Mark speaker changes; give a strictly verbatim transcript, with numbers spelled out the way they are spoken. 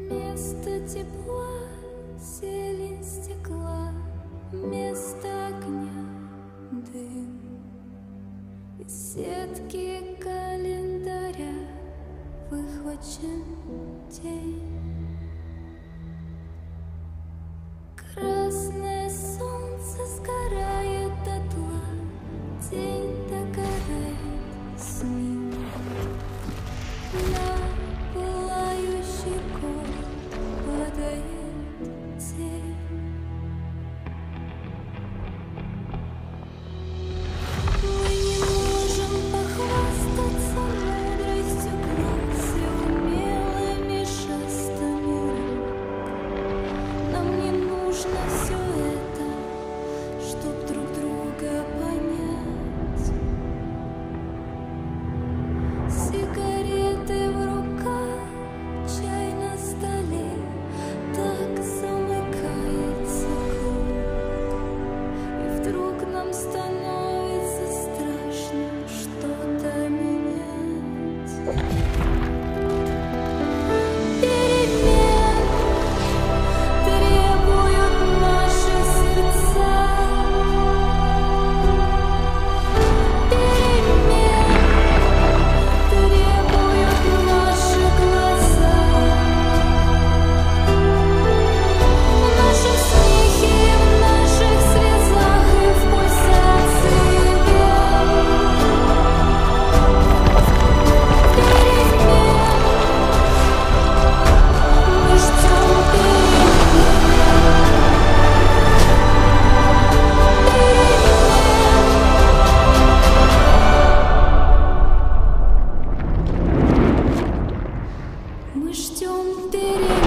Speaker 1: Место тепла, зелень стекла, место огня, дым. Из сетки календаря выхвачен день. Красное солнце сгорает дотла, день догорает с ним. На пылающий город падает тень. Мы не можем похвастаться мудростью глаз и умелыми жестами рук. Нам не нужно все это, чтоб друг друга понять. Сигареты в руках, чай на столе, так замыкается круг. И вдруг нам становится страшно что-то менять. Перемен требуют наши сердца. Перемен требуют наши глаза. В нашем смехе, в наших слезах и в пульсации вен. Перемен мы ждем перемен. Мы ждем перемен.